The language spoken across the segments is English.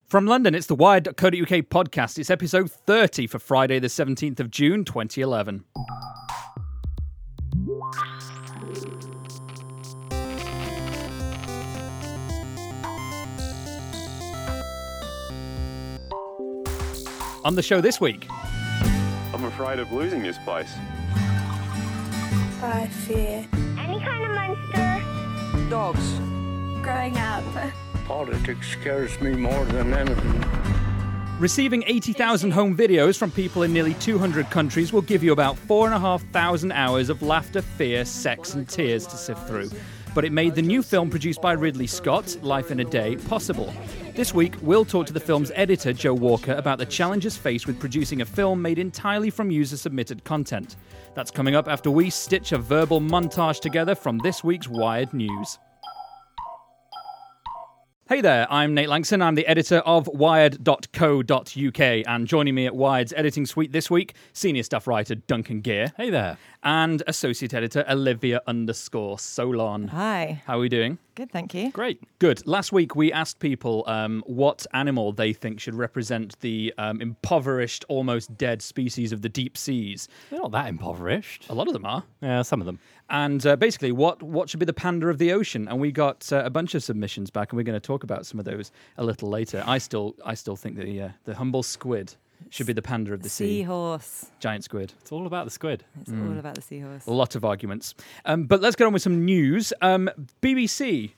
From London, it's the Wired.co.uk podcast. It's episode 30 for Friday, the 17th of June, 2011. On the show this week. I'm afraid of losing this place. I fear any kind of monster. Dogs. growing up. Politics scares me more than anything. Receiving 80,000 home videos from people in nearly 200 countries will give you about 4,500 hours of laughter, fear, sex and tears to sift through. But it made the new film produced by Ridley Scott, Life in a Day, possible. This week, we'll talk to the film's editor, Joe Walker, about the challenges faced with producing a film made entirely from user-submitted content. That's coming up after we stitch a verbal montage together from this week's Wired News. Hey there, I'm Nate Langson. I'm the editor of Wired.co.uk, and joining me at Wired's editing suite this week, senior staff writer Duncan Gear. Hey there. And associate editor Olivia_Solon. Hi. How are we doing? Good, thank you. Great. Good. Last week we asked people what animal they think should represent the impoverished, almost dead species of the deep seas. They're not that impoverished. A lot of them are. Yeah, some of them. And basically, what should be the panda of the ocean? And we got a bunch of submissions back, and we're going to talk about some of those a little later. I still think that the humble squid should be the panda of the sea. Seahorse. Giant squid. It's all about the squid. It's all about the seahorse. A lot of arguments. But let's get on with some news. BBC,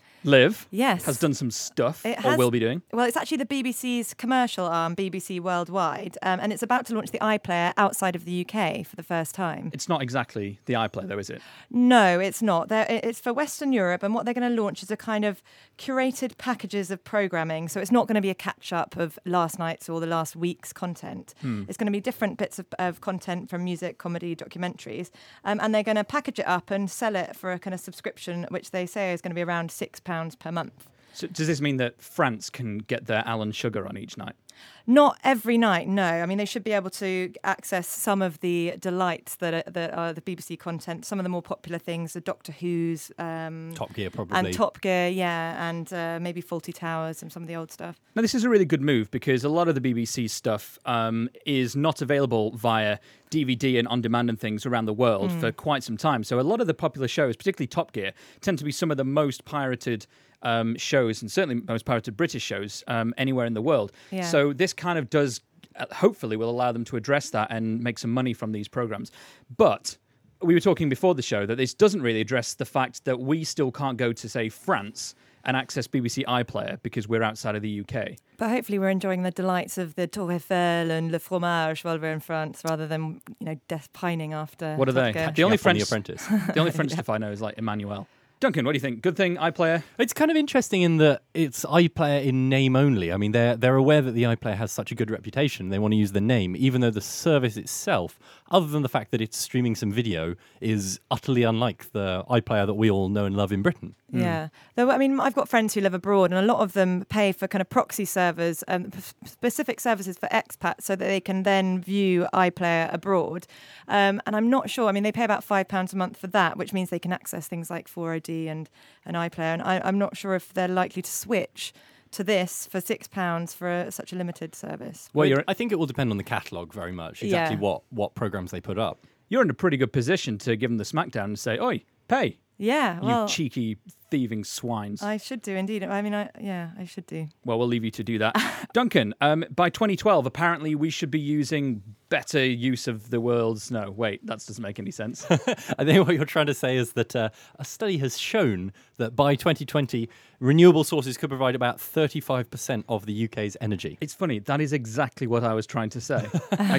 Liv, Yes. has done some stuff, It or has- will be doing. Well, it's actually the BBC's commercial arm, BBC Worldwide, and it's about to launch the iPlayer outside of the UK for the first time. It's not exactly the iPlayer, though, is it? No, it's not. It's for Western Europe, and what they're going to launch is a kind of curated packages of programming. So it's not going to be a catch-up of last night's or the last week's content. It's going to be different bits of content from music, comedy, documentaries, and they're going to package it up and sell it for a kind of subscription, which they say is going to be around £6 per month. So does this mean that France can get their Alan Sugar on each night? Not every night, no. I mean, they should be able to access some of the delights that are the BBC content. Some of the more popular things are Doctor Who's, Top Gear, probably. and Top Gear, yeah, and maybe Fawlty Towers and some of the old stuff. Now, this is a really good move because a lot of the BBC stuff is not available via DVD and on-demand and things around the world for quite some time. So a lot of the popular shows, particularly Top Gear, tend to be some of the most pirated shows, and certainly most pirated British shows anywhere in the world. Yeah. So this kind of does, hopefully will allow them to address that and make some money from these programs. But we were talking before the show that this doesn't really address the fact that we still can't go to, say, France and access BBC iPlayer because we're outside of the UK. But hopefully we're enjoying the delights of the Tour Eiffel and Le Fromage while we're in France, rather than, death pining after. What are Top they? Gear. The only Jeff on French The Apprentice. The only French stuff I know is like Emmanuel. Duncan, what do you think? Good thing iPlayer? It's kind of interesting in that it's iPlayer in name only. I mean, they're aware that the iPlayer has such a good reputation. They want to use the name, even though the service itself, other than the fact that it's streaming some video, is utterly unlike the iPlayer that we all know and love in Britain. Yeah. Though, I mean, I've got friends who live abroad, and a lot of them pay for kind of proxy servers, specific services for expats, so that they can then view iPlayer abroad. And I'm not sure. I mean, they pay about £5 a month for that, which means they can access things like 4OD and iPlayer. And I'm not sure if they're likely to switch to this for £6 for such a limited service. Well, I think it will depend on the catalogue very much, exactly Yeah. what programs they put up. you're in a pretty good position to give them the smackdown and say, "Oi, pay, Yeah, well, you cheeky thieving swines." I should do indeed. I mean, I should do. Well, we'll leave you to do that. Duncan, by 2012, apparently we should be using better use of the world's... No, wait, that doesn't make any sense. I think what you're trying to say is that a study has shown that by 2020, renewable sources could provide about 35% of the UK's energy. It's funny, that is exactly what I was trying to say.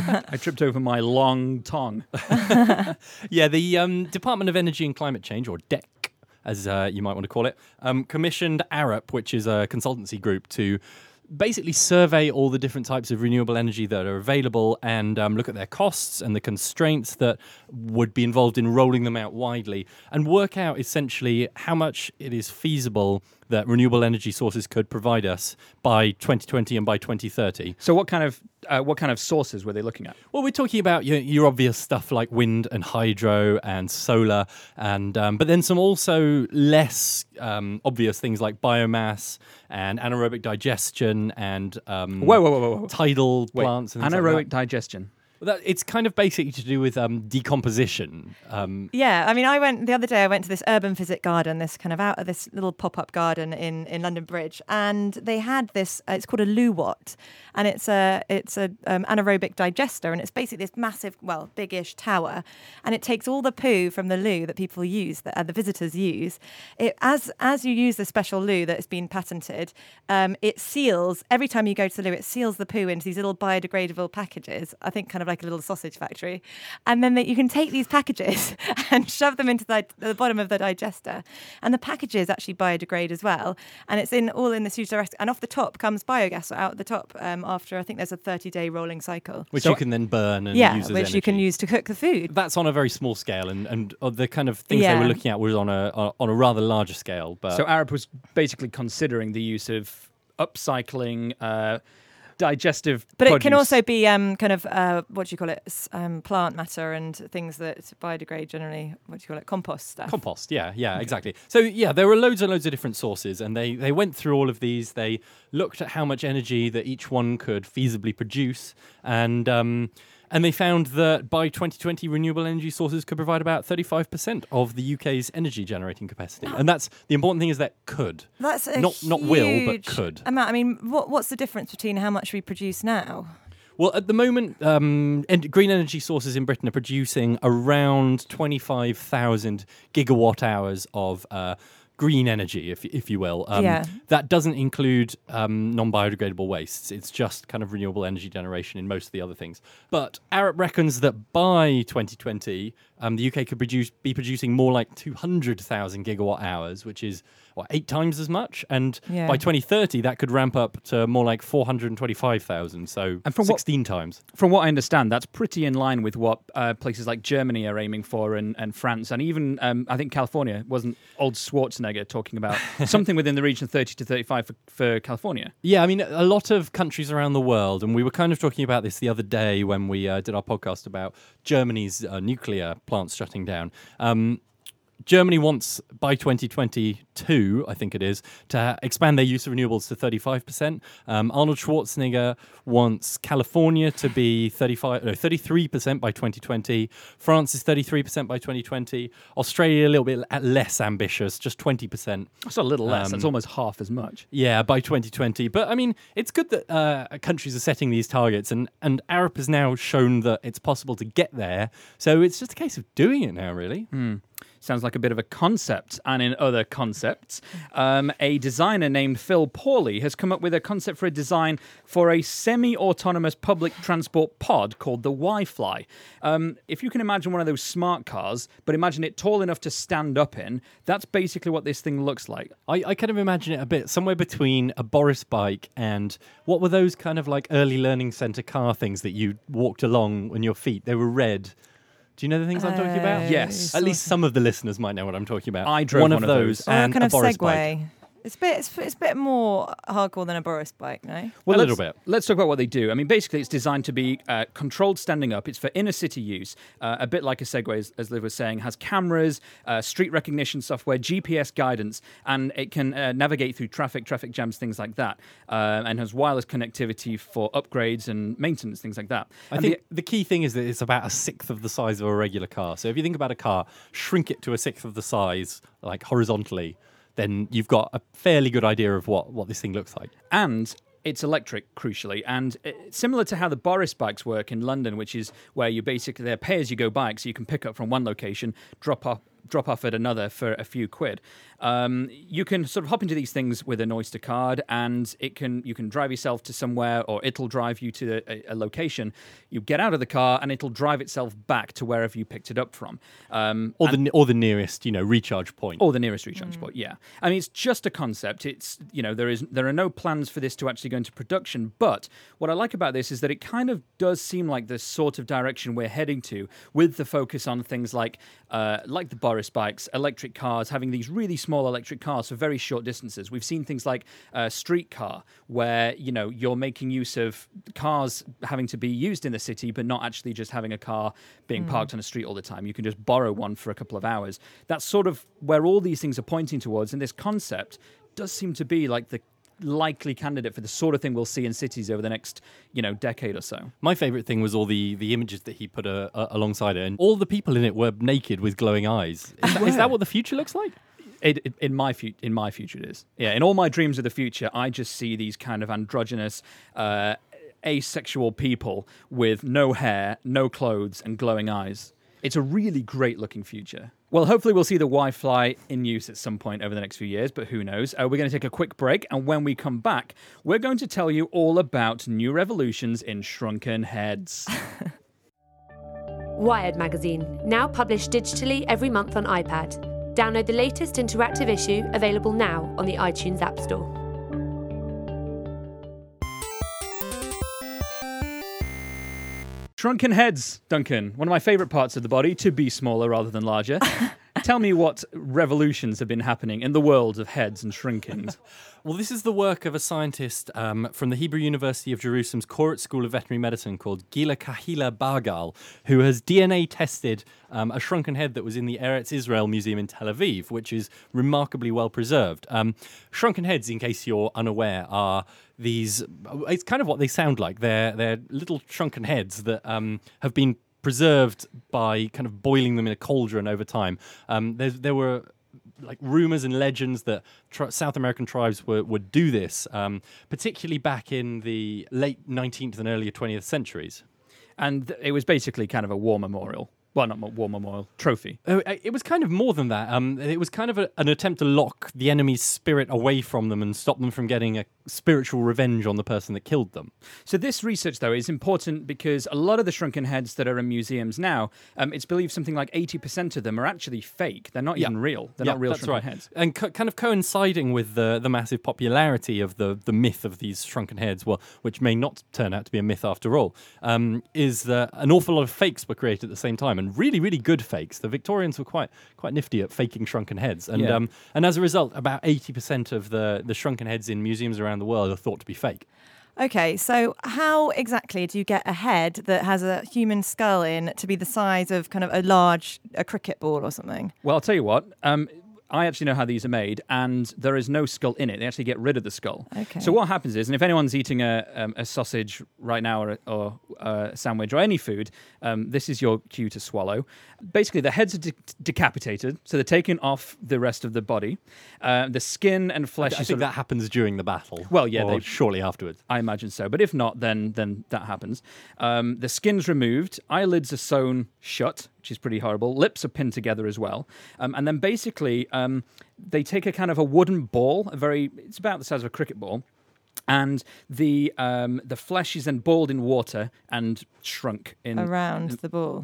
I tripped over my long tongue. Yeah, the Department of Energy and Climate Change, or DEC, as you might want to call it, commissioned Arup, which is a consultancy group, to basically survey all the different types of renewable energy that are available and look at their costs and the constraints that would be involved in rolling them out widely and work out essentially how much it is feasible that renewable energy sources could provide us by 2020 and by 2030. So what kind of sources were they looking at? Well, we're talking about your obvious stuff like wind and hydro and solar, and but then some also less obvious things like biomass and anaerobic digestion and Whoa. tidal plants. And things Anaerobic like that. digestion. It's kind of basically to do with decomposition. Yeah, I mean, the other day I went to this urban physic garden, this kind of out of this little pop-up garden in London Bridge, and they had this. It's called a Luwatt, and it's a anaerobic digester, and it's basically this massive, well, big-ish tower, and it takes all the poo from the loo that people use, that the visitors use. As you use the special loo that has been patented, it seals every time you go to the loo. It seals the poo into these little biodegradable packages. I think kind of like a little sausage factory, and then you can take these packages and shove them into the bottom of the digester, and the packages actually biodegrade as well, and it's all in this huge direct, and off the top comes biogas out the top after I think there's a 30-day rolling cycle, which you can then burn and use as which energy. you can use to cook the food. That's on a very small scale, and the kind of things they were looking at was on a rather larger scale. But So Arup was basically considering the use of upcycling digestive But produce. it can also be kind of what do you call it, plant matter and things that biodegrade generally. What do you call it, compost stuff? Compost, yeah, exactly. So there were loads and loads of different sources, and they went through all of these. They looked at how much energy that each one could feasibly produce, and they found that by 2020, renewable energy sources could provide about 35% of the UK's energy generating capacity. And that's the important thing, is that could. That's a not will, but huge could. amount. I mean, what's the difference between how much we produce now? Well, at the moment, green energy sources in Britain are producing around 25,000 gigawatt hours of green energy, if you will. That doesn't include non-biodegradable wastes. It's just kind of renewable energy generation in most of the other things. But Arup reckons that by 2020, the UK could be producing more like 200,000 gigawatt hours, which is 8 times as much. And by 2030, that could ramp up to more like 425,000, so 16 times. From what I understand, that's pretty in line with what places like Germany are aiming for, and France, and even I think California. Wasn't old Schwarzenegger talking about something within the region of 30 to 35 for California? Yeah, I mean, a lot of countries around the world, and we were kind of talking about this the other day when we did our podcast about Germany's nuclear plants shutting down. Germany wants, by 2022, I think it is, to expand their use of renewables to 35%. Arnold Schwarzenegger wants California to be 33% by 2020. France is 33% by 2020. Australia, a little bit less ambitious, just 20%. That's a little less. That's almost half as much. Yeah, by 2020. But, I mean, it's good that countries are setting these targets, and Arup has now shown that it's possible to get there. So it's just a case of doing it now, really. Sounds like a bit of a concept. And in other concepts, a designer named Phil Pawley has come up with a concept for a design for a semi-autonomous public transport pod called the Y-Fly. If you can imagine one of those smart cars, but imagine it tall enough to stand up in, that's basically what this thing looks like. I kind of imagine it a bit somewhere between a Boris bike and what were those kind of like early learning centre car things that you walked along on your feet? They were red. Do you know the things I'm talking about? Yes. At least some of the listeners might know what I'm talking about. I drove one of those. and kind a of Boris Segway. bike. It's a bit more hardcore than a Boris bike, no? Well, a little bit. Let's talk about what they do. I mean, basically, it's designed to be controlled standing up. It's for inner city use, a bit like a Segway, as Liv was saying. Has cameras, street recognition software, GPS guidance, and it can navigate through traffic jams, things like that, and has wireless connectivity for upgrades and maintenance, things like that. I think the key thing is that it's about a sixth of the size of a regular car. So if you think about a car, shrink it to a sixth of the size, like horizontally, then you've got a fairly good idea of what this thing looks like. And it's electric, crucially, and similar to how the Boris bikes work in London, which is where they're pay-as-you-go bikes, so you can pick up from one location, drop off at another for a few quid. You can sort of hop into these things with an Oyster card, and you can drive yourself to somewhere, or it'll drive you to a location. You get out of the car, and it'll drive itself back to wherever you picked it up from, Or the nearest, recharge point. or the nearest recharge point. Yeah, I mean, it's just a concept. It's there are no plans for this to actually go into production. But what I like about this is that it kind of does seem like the sort of direction we're heading to, with the focus on things like the Boris tourist bikes, electric cars, having these really small electric cars for very short distances. We've seen things like Streetcar, where, you're making use of cars having to be used in the city, but not actually just having a car being parked on a street all the time. You can just borrow one for a couple of hours. That's sort of where all these things are pointing towards, and this concept does seem to be like the likely candidate for the sort of thing we'll see in cities over the next, decade or so. My favourite thing was all the images that he put alongside it, and all the people in it were naked with glowing eyes. Is that what the future looks like? In my future, it is. Yeah, in all my dreams of the future, I just see these kind of androgynous, asexual people with no hair, no clothes, and glowing eyes. It's a really great-looking future. Well, hopefully we'll see the Y-Fly in use at some point over the next few years, but who knows? We're going to take a quick break, and when we come back, we're going to tell you all about new revolutions in shrunken heads. Wired magazine, now published digitally every month on iPad. Download the latest interactive issue, available now on the iTunes App Store. Shrunken heads, Duncan. One of my favourite parts of the body, to be smaller rather than larger. Tell me what revolutions have been happening in the world of heads and shrinkings. Well, this is the work of a scientist from the Hebrew University of Jerusalem's Koret School of Veterinary Medicine called Gila Kahila Bargal, who has DNA tested a shrunken head that was in the Eretz Israel Museum in Tel Aviv, which is remarkably well preserved. Shrunken heads, in case you're unaware, are these... It's kind of what they sound like. They're little shrunken heads that have been preserved by kind of boiling them in a cauldron over time. There were like rumors and legends that South American tribes would do this, particularly back in the late 19th and earlier 20th centuries. And it was basically kind of a war memorial. Well, not war memorial, trophy. It was kind of more than that. It was kind of an attempt to lock the enemy's spirit away from them and stop them from getting a spiritual revenge on the person that killed them. So this research, though, is important because a lot of the shrunken heads that are in museums now, it's believed something like 80% of them are actually fake. They're not even real. They're not real shrunken heads. And kind of coinciding with the massive popularity of the myth of these shrunken heads, well, which may not turn out to be a myth after all, is that an awful lot of fakes were created at the same time, and really, really good fakes. The Victorians were quite nifty at faking shrunken heads. And as a result, about 80% of the shrunken heads in museums around the world are thought to be fake. Okay, so how exactly do you get a head that has a human skull in to be the size of kind of a cricket ball or something? Well, I'll tell you what. I actually know how these are made, and there is no skull in it. They actually get rid of the skull. Okay. So what happens is, and if anyone's eating a sausage right now or a sandwich or any food, this is your cue to swallow. Basically, the heads are decapitated, so they're taken off the rest of the body. The skin and flesh... I think that happens during the battle. Well, yeah. Or shortly afterwards. I imagine so. But if not, then that happens. The skin's removed. Eyelids are sewn shut, which is pretty horrible. Lips are pinned together as well. And then basically, they take a kind of a wooden ball, it's about the size of a cricket ball, and the flesh is then boiled in water and shrunk around the ball.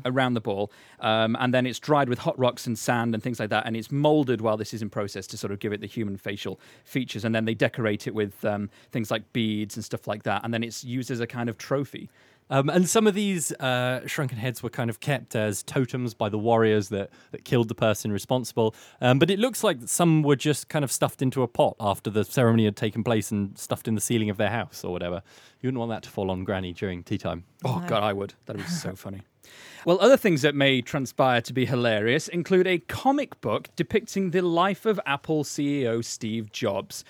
And then it's dried with hot rocks and sand and things like that, and it's molded while this is in process to sort of give it the human facial features, and then they decorate it with things like beads and stuff like that, and then it's used as a kind of trophy. And some of these shrunken heads were kind of kept as totems by the warriors that killed the person responsible. But it looks like some were just kind of stuffed into a pot after the ceremony had taken place and stuffed in the ceiling of their house or whatever. You wouldn't want that to fall on Granny during tea time. Oh, God, I would. That'd be so funny. Well, other things that may transpire to be hilarious include a comic book depicting the life of Apple CEO Steve Jobs.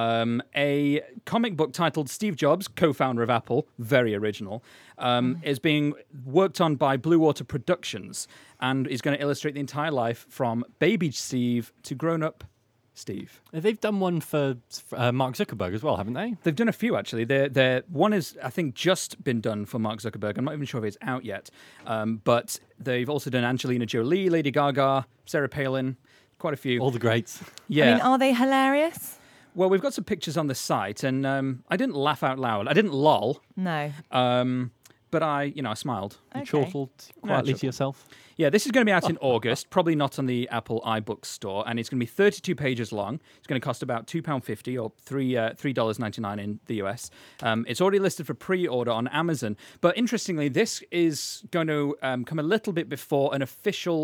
A comic book titled Steve Jobs, co-founder of Apple, very original, is being worked on by Blue Water Productions and is going to illustrate the entire life from baby Steve to grown-up Steve. They've done one for Mark Zuckerberg as well, haven't they? They've done a few, actually. One is, I think, just been done for Mark Zuckerberg. I'm not even sure if it's out yet. But they've also done Angelina Jolie, Lady Gaga, Sarah Palin, quite a few. All the greats. Yeah. I mean, are they hilarious? Well, we've got some pictures on the site, and I didn't laugh out loud. I didn't lol. No. But I smiled. You chortled quietly to yourself. Yeah, this is going to be out in August, probably not on the Apple iBooks store, and it's going to be 32 pages long. It's going to cost about £2.50 or $3.99 in the US. It's already listed for pre-order on Amazon, but interestingly, this is going to come a little bit before an official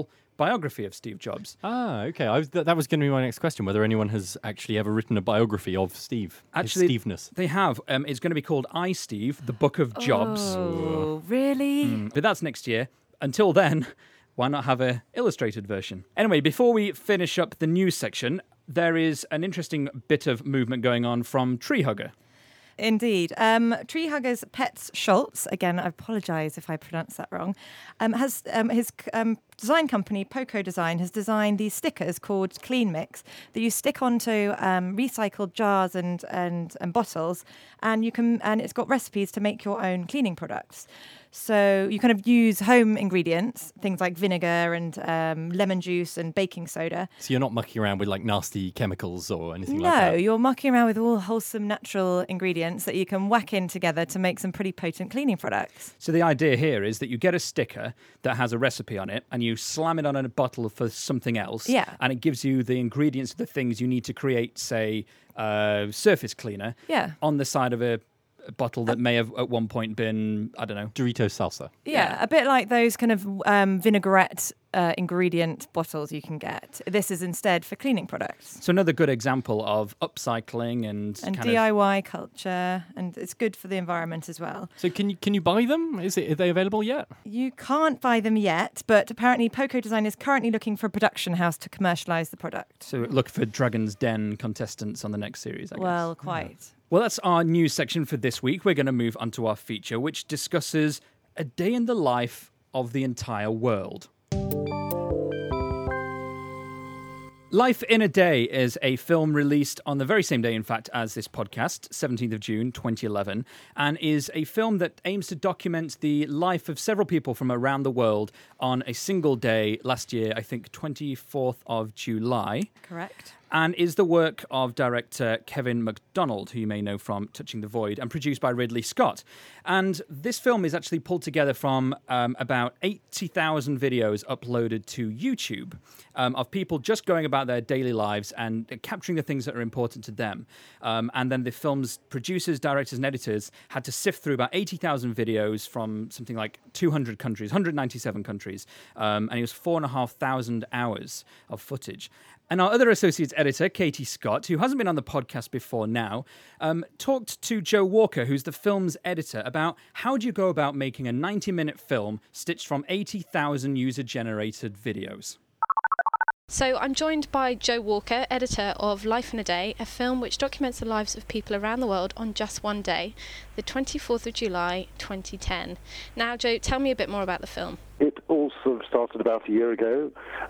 biography of Steve Jobs. Ah, okay. That was going to be my next question, whether anyone has actually ever written a biography of Steve. Actually, his Steveness. They have. It's going to be called I, Steve, the Book of Jobs. Oh, really? But that's next year. Until then, why not have an illustrated version? Anyway, before we finish up the news section, there is an interesting bit of movement going on from Treehugger. Indeed. Tree Huggers Pets Schultz, again, I apologise if I pronounce that wrong, has his design company, Poco Design, has designed these stickers called Clean Mix that you stick onto recycled jars and bottles, and it's got recipes to make your own cleaning products. So you kind of use home ingredients, things like vinegar and lemon juice and baking soda. So you're not mucking around with like nasty chemicals or anything like No, that? you're mucking around with all wholesome natural ingredients that you can whack in together to make some pretty potent cleaning products. So the idea here is that you get a sticker that has a recipe on it and you slam it on a bottle for something else. Yeah. And it gives you the ingredients of the things you need to create, say, surface cleaner on the side of a bottle that may have at one point been, I don't know, Doritos salsa. Yeah, a bit like those kind of vinaigrette ingredient bottles you can get. This is instead for cleaning products. So another good example of upcycling and kind DIY culture, and it's good for the environment as well. So can you buy them? Are they available yet? You can't buy them yet, but apparently Poco Design is currently looking for a production house to commercialise the product. So look for Dragon's Den contestants on the next series, I guess. Well, quite. Yeah. Well, that's our news section for this week. We're going to move on to our feature, which discusses a day in the life of the entire world. Life in a Day is a film released on the very same day, in fact, as this podcast, 17th of June, 2011, and is a film that aims to document the life of several people from around the world on a single day last year, I think 24th of July. Correct. And is the work of director Kevin MacDonald, who you may know from Touching the Void, and produced by Ridley Scott. And this film is actually pulled together from about 80,000 videos uploaded to YouTube of people just going about their daily lives and capturing the things that are important to them. And then the film's producers, directors, and editors had to sift through about 80,000 videos from something like 200 countries, 197 countries. And it was 4,500 hours of footage. And our other associate editor, Katie Scott, who hasn't been on the podcast before now, talked to Joe Walker, who's the film's editor, about how do you go about making a 90-minute film stitched from 80,000 user-generated videos. So I'm joined by Joe Walker, editor of Life in a Day, a film which documents the lives of people around the world on just one day, the 24th of July, 2010. Now, Joe, tell me a bit more about the film. It all sort of started about a year ago.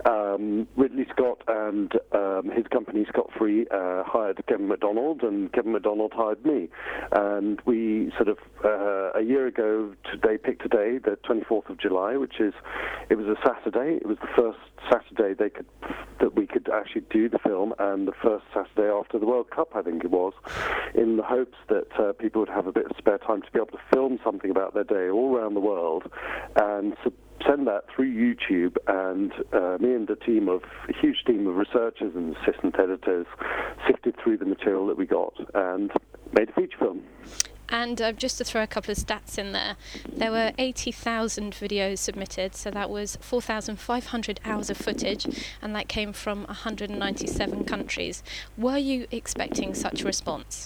Ridley Scott and his company Scott Free hired Kevin MacDonald, and Kevin MacDonald hired me. And we sort of, a year ago, they picked a day, the 24th of July, it was a Saturday. It was the first Saturday that we could actually do the film, and the first Saturday after the World Cup, I think it was, in the hopes that people would have a bit of spare time to be able to film something about their day all around the world, and send that through YouTube. And me and a huge team of researchers and assistant editors sifted through the material that we got and made a feature film. And just to throw a couple of stats in there were 80,000 videos submitted, so that was 4,500 hours of footage, and that came from 197 countries. Were you expecting such a response?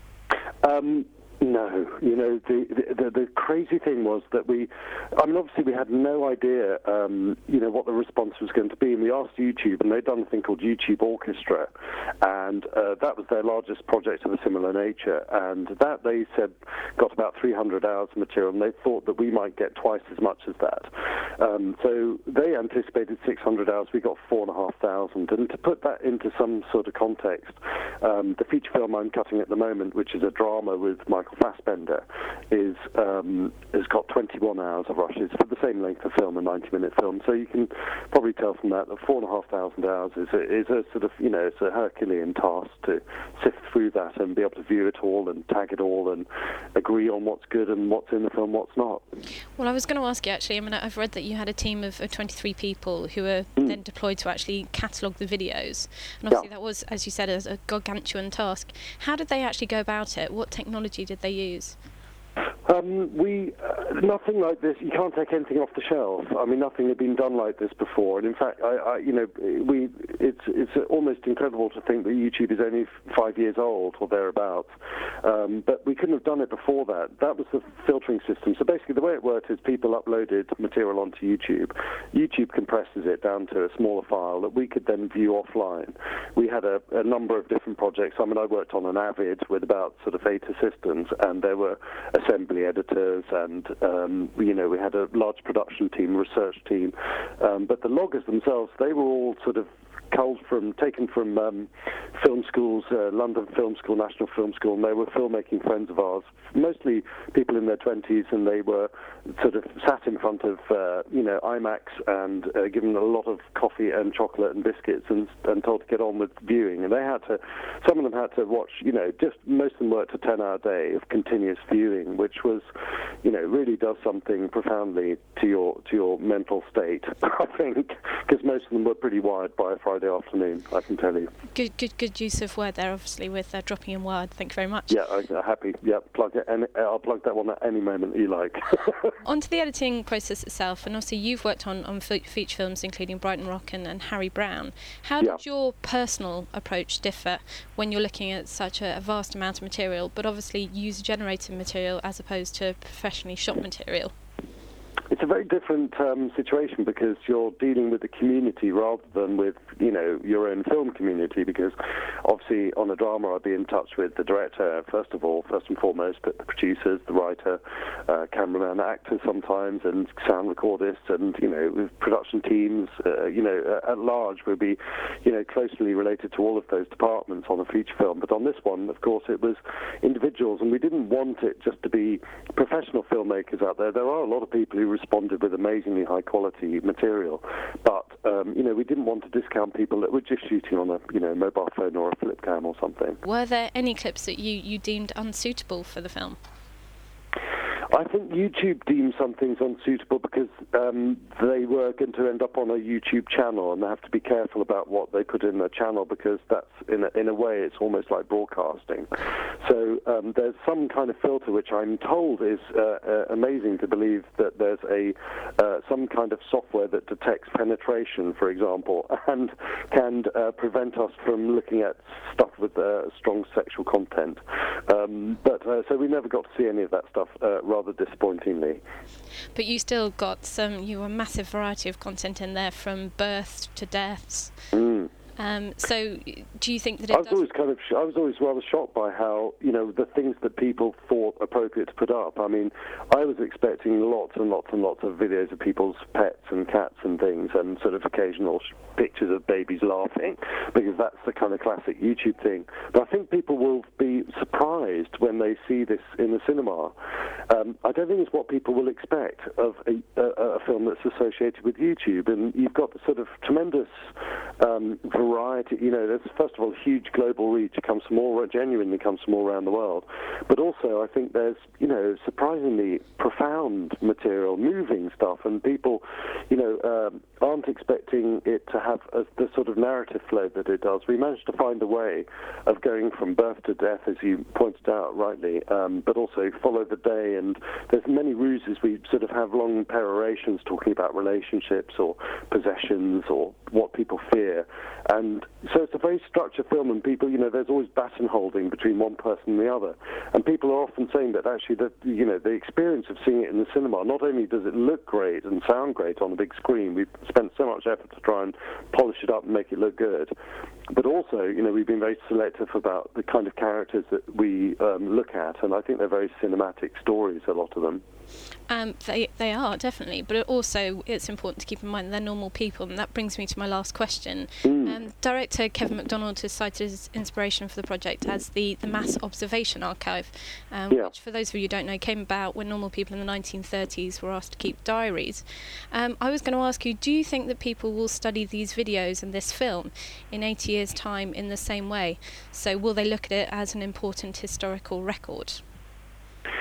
No. You know, the crazy thing was that obviously we had no idea, what the response was going to be. And we asked YouTube, and they'd done a thing called YouTube Orchestra, and that was their largest project of a similar nature. And that, they said, got about 300 hours of material, and they thought that we might get twice as much as that. So they anticipated 600 hours. We got 4,500. And to put that into some sort of context, the feature film I'm cutting at the moment, which is a drama with Michael Fassbender, has got 21 hours of rushes for the same length of film, a 90-minute film. So you can probably tell from that 4,500 hours is a sort of, it's a Herculean task to sift through that and be able to view it all and tag it all and agree on what's good and what's in the film, what's not. Well, I was going to ask you, actually, I've read that you had a team of 23 people who were then deployed to actually catalogue the videos. And obviously that was, as you said, a gargantuan task. How did they actually go about it? What technology did they use? Nothing like this. You can't take anything off the shelf. I mean, nothing had been done like this before. And in fact, it's almost incredible to think that YouTube is only 5 years old or thereabouts. But we couldn't have done it before that. That was the filtering system. So basically, the way it worked is people uploaded material onto YouTube. YouTube compresses it down to a smaller file that we could then view offline. We had a number of different projects. I mean, I worked on an Avid with about sort of 8 assistants, and there were assembly editors, and we had a large production team, research team. But the loggers themselves, they were all sort of taken from film schools, London Film School, National Film School, and they were filmmaking friends of ours, mostly people in their 20s, and they were sort of sat in front of, IMAX and given a lot of coffee and chocolate and biscuits and told to get on with viewing. And some of them had to watch, most of them worked a 10-hour day of continuous viewing, which was, really does something profoundly to your mental state, I think, because most of them were pretty wired by a Friday afternoon, I can tell you. Good use of word there, obviously, with dropping in word. Thank you very much. Yeah, happy. Yeah, plug it, and I'll plug that one at any moment you like. On to the editing process itself, and obviously you've worked on feature films, including Brighton Rock and Harry Brown. How did your personal approach differ when you're looking at such a vast amount of material, but obviously user-generated material as opposed to professionally shot material? It's a very different situation because you're dealing with the community rather than with, your own film community, because obviously on a drama I'd be in touch with the director, first and foremost, but the producers, the writer, cameraman, actors sometimes, and sound recordists, and, with production teams, at large would be, closely related to all of those departments on a feature film. But on this one, of course, it was individuals, and we didn't want it just to be professional filmmakers out there. There are a lot of people who responded with amazingly high quality material, but we didn't want to discount people that were just shooting on a mobile phone or a flip cam or something. Were there any clips that you deemed unsuitable for the film? I think YouTube deemed some things unsuitable because they were going to end up on a YouTube channel, and they have to be careful about what they put in their channel, because that's, in a way, it's almost like broadcasting. So there's some kind of filter, which I'm told is amazing to believe that there's some kind of software that detects penetration, for example, and can prevent us from looking at stuff with strong sexual content. So we never got to see any of that stuff, rather disappointingly. But you still got a massive variety of content in there, from births to deaths. So do you think that I was always rather shocked by how, the things that people thought appropriate to put up. I mean, I was expecting lots and lots and lots of videos of people's pets and cats and things, and sort of occasional pictures of babies laughing, because that's the kind of classic YouTube thing. But I think people will be surprised when they see this in the cinema. I don't think it's what people will expect of a film that's associated with YouTube. And you've got the sort of tremendous variety. There's first of all huge global reach. It genuinely comes from all around the world. But also, I think there's surprisingly profound material, moving stuff, and people aren't expecting it to have the sort of narrative flow that it does. We managed to find a way of going from birth to death, as you pointed out rightly, but also follow the day. And there's many ruses. We sort of have long perorations talking about relationships or possessions or what people fear. And so it's a very structured film, and people, there's always baton holding between one person and the other. And people are often saying that actually the experience of seeing it in the cinema, not only does it look great and sound great on the big screen, we've spent so much effort to try and polish it up and make it look good, but also, we've been very selective about the kind of characters that we look at, and I think they're very cinematic stories, a lot of them. They are, definitely, but also it's important to keep in mind they're normal people, and that brings me to my last question. Director Kevin MacDonald has cited his inspiration for the project as the Mass Observation Archive, which, for those of you who don't know, came about when normal people in the 1930s were asked to keep diaries. I was going to ask you, do you think that people will study these videos and this film in 80 years' time in the same way? So will they look at it as an important historical record?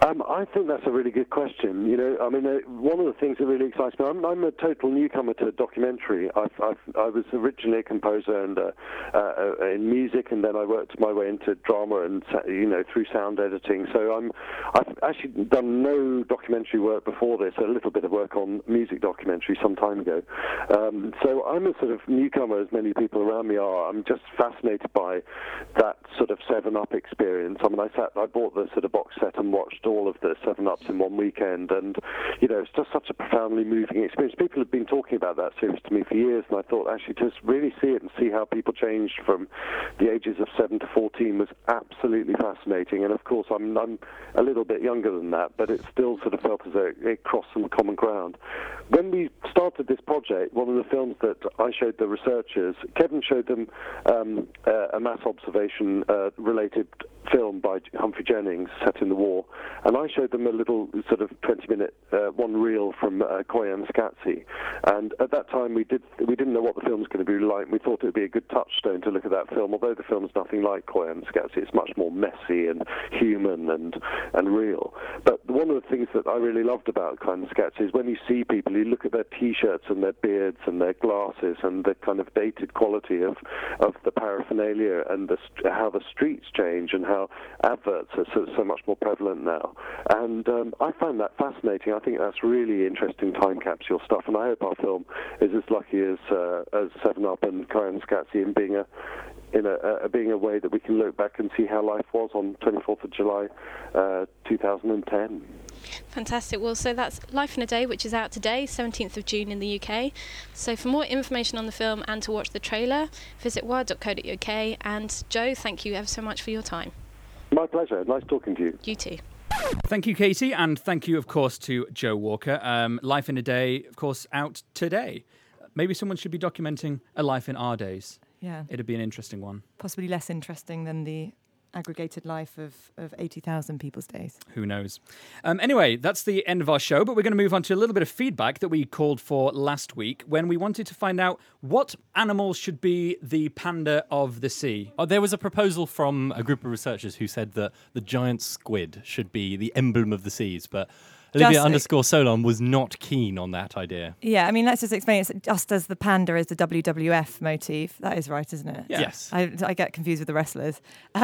I think that's a really good question. One of the things that really excites me, I'm a total newcomer to documentary. I was originally a composer and in music, and then I worked my way into drama and through sound editing. So I've actually done no documentary work before this. A little bit of work on music documentary some time ago. So I'm a sort of newcomer, as many people around me are. I'm just fascinated by that sort of 7-Up experience. I bought the sort of box set and watched all of the 7-Ups in one weekend, and it's just such a profoundly moving experience. People have been talking about that series to me for years, and I thought actually to really see it and see how people changed from the ages of 7 to 14 was absolutely fascinating. And of course I'm a little bit younger than that, but it still sort of felt as though it crossed some common ground. When we started this project, one of the films that I showed the researchers, Kevin showed them a mass observation related film by Humphrey Jennings set in the war, and I showed them a little sort of 20-minute one reel from Koyaanisqatsi. And at that time we didn't know what the film was going to be like. We thought it would be a good touchstone to look at that film, although the film's nothing like Koyaanisqatsi. It's much more messy and human and real. But one of the things that I really loved about Koyaanisqatsi is when you see people, you look at their T-shirts and their beards and their glasses and the kind of dated quality of the paraphernalia and how the streets change and how adverts are so much more prevalent now. And I find that fascinating. I think that's really interesting time capsule stuff, and I hope our film is as lucky as 7-Up and Koyaanisqatsi in being a way that we can look back and see how life was on 24th of July 2010. Fantastic. Well, so that's Life in a Day, which is out today, 17th of June in the UK. So for more information on the film and to watch the trailer, visit wired.co.uk. And Joe, thank you ever so much for your time. My pleasure. Nice talking to you. You too. Thank you, Katie, and thank you, of course, to Joe Walker. Life in a Day, of course, out today. Maybe someone should be documenting a life in our days. Yeah. It'd be an interesting one. Possibly less interesting than the aggregated life of 80,000 people's days. Who knows? Anyway, that's the end of our show, but we're going to move on to a little bit of feedback that we called for last week when we wanted to find out what animals should be the panda of the sea. Oh, there was a proposal from a group of researchers who said that the giant squid should be the emblem of the seas, but Olivia_Solon was not keen on that idea. Yeah, I mean, let's just explain. It's just as the panda is the WWF motif. That is right, isn't it? Yeah. Yes. I get confused with the wrestlers.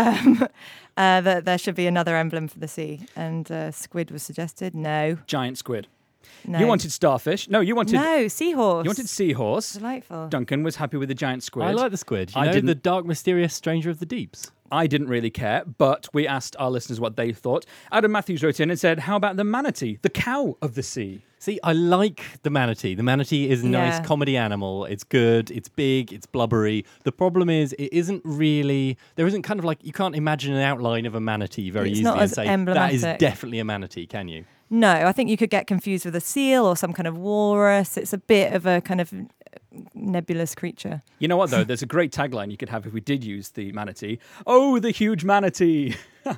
There should be another emblem for the sea. And squid was suggested. No. Giant squid. No. You wanted starfish. No, you wanted... No, seahorse. You wanted seahorse. Delightful. Duncan was happy with the giant squid. I like the squid. You know, the dark, mysterious stranger of the deeps. I didn't really care, but we asked our listeners what they thought. Adam Matthews wrote in and said, how about the manatee, the cow of the sea? See, I like the manatee. The manatee is a nice comedy animal. It's good, it's big, it's blubbery. The problem is there isn't kind of like, you can't imagine an outline of a manatee very easily and say, that is definitely a manatee, can you? No, I think you could get confused with a seal or some kind of walrus. It's a bit of a kind of nebulous creature. You know what, though? There's a great tagline you could have if we did use the manatee. Oh, the huge manatee. Oh,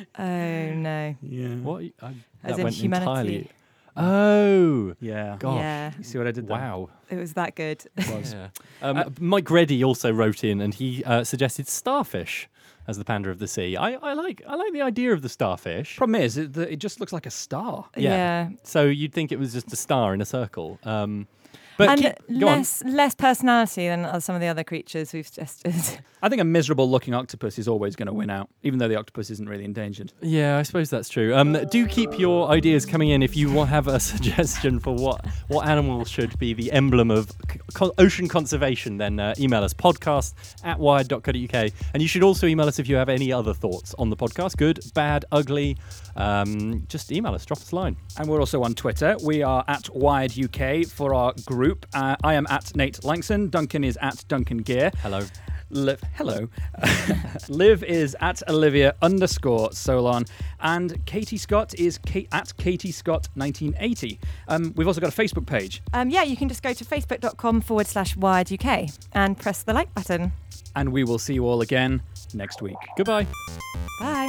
no. Yeah. What? As that in went humanity. entirely... Oh. Yeah. Gosh. Yeah. You see what I did there? Wow. It was that good. It was. Yeah. Mike Reddy also wrote in and he suggested starfish as the panda of the sea. I like the idea of the starfish. Problem is, it just looks like a star. Yeah. So you'd think it was just a star in a circle. But less personality than some of the other creatures we've suggested. I think a miserable-looking octopus is always going to win out, even though the octopus isn't really endangered. Yeah, I suppose that's true. Do keep your ideas coming in if you have a suggestion for what animal should be the emblem of ocean conservation. Then email us podcast@wired.co.uk, and you should also email us if you have any other thoughts on the podcast. Good, bad, ugly. Just email us, drop us a line. And we're also on Twitter. We are at Wired UK for our group. I am at Nate Langson. Duncan is at Duncan Gear. Hello. Hello. Liv is at Olivia_Solon. And Katie Scott is at Katie Scott 1980. We've also got a Facebook page. Yeah, you can just go to facebook.com/Wired UK and press the like button. And we will see you all again next week. Goodbye. Bye.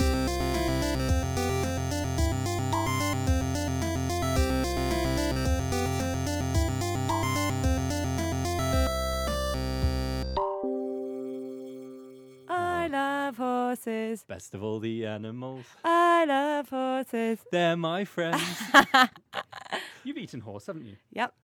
Horses. Best of all the animals. I love horses. horses. They're my friends. You've eaten horse, haven't you? Yep.